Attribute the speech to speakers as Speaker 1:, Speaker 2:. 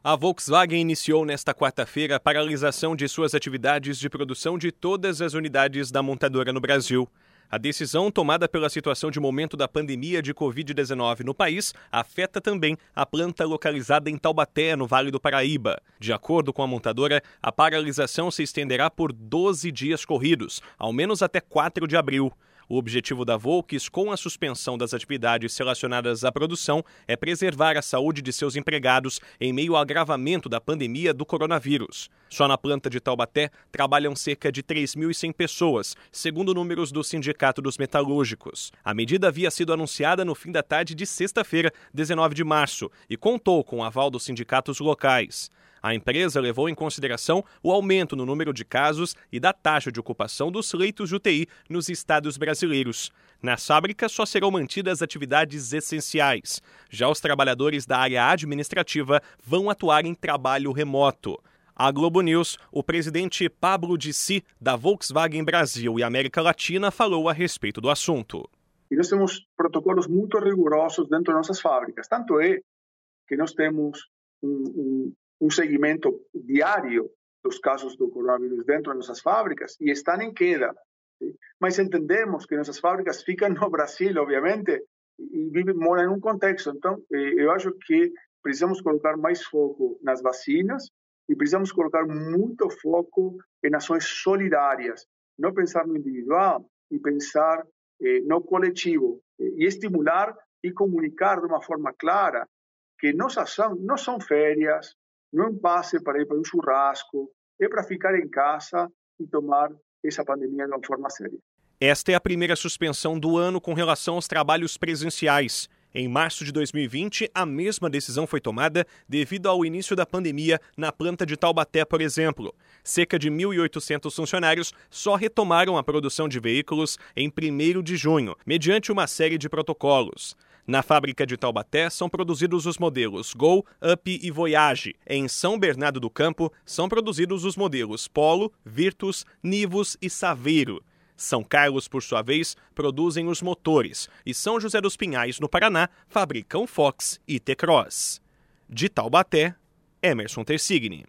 Speaker 1: A Volkswagen iniciou nesta quarta-feira a paralisação de suas atividades de produção de todas as unidades da montadora no Brasil. A decisão, tomada pela situação de momento da pandemia de Covid-19 no país, afeta também a planta localizada em Taubaté, no Vale do Paraíba. De acordo com a montadora, a paralisação se estenderá por 12 dias corridos, ao menos até 4 de abril. O objetivo da Volks, com a suspensão das atividades relacionadas à produção, é preservar a saúde de seus empregados em meio ao agravamento da pandemia do coronavírus. Só na planta de Taubaté trabalham cerca de 3.100 pessoas, segundo números do Sindicato dos Metalúrgicos. A medida havia sido anunciada no fim da tarde de sexta-feira, 19 de março, e contou com o aval dos sindicatos locais. A empresa levou em consideração o aumento no número de casos e da taxa de ocupação dos leitos de UTI nos estados brasileiros. Nas fábricas só serão mantidas atividades essenciais. Já os trabalhadores da área administrativa vão atuar em trabalho remoto. À Globo News, o presidente Pablo Dicci, da Volkswagen Brasil e América Latina, falou a respeito do assunto.
Speaker 2: E nós temos protocolos muito rigorosos dentro das nossas fábricas. Tanto é que nós temos um seguimento diário dos casos do coronavírus dentro das nossas fábricas e estão em queda. Mas entendemos que nossas fábricas ficam no Brasil, obviamente, e moram em um contexto. Então, eu acho que precisamos colocar mais foco nas vacinas e precisamos colocar muito foco em ações solidárias. Não pensar no individual e pensar no coletivo. E estimular e comunicar de uma forma clara que nossa ação não são férias, não é um passe para ir para um churrasco, é para ficar em casa e tomar essa pandemia de uma forma séria.
Speaker 1: Esta é a primeira suspensão do ano com relação aos trabalhos presenciais. Em março de 2020, a mesma decisão foi tomada devido ao início da pandemia na planta de Taubaté, por exemplo. Cerca de 1.800 funcionários só retomaram a produção de veículos em 1º de junho, mediante uma série de protocolos. Na fábrica de Taubaté são produzidos os modelos Gol, Up e Voyage. Em São Bernardo do Campo são produzidos os modelos Polo, Virtus, Nivus e Saveiro. São Carlos, por sua vez, produzem os motores e São José dos Pinhais, no Paraná, fabricam Fox e T-Cross. De Taubaté, Emerson Tersigni.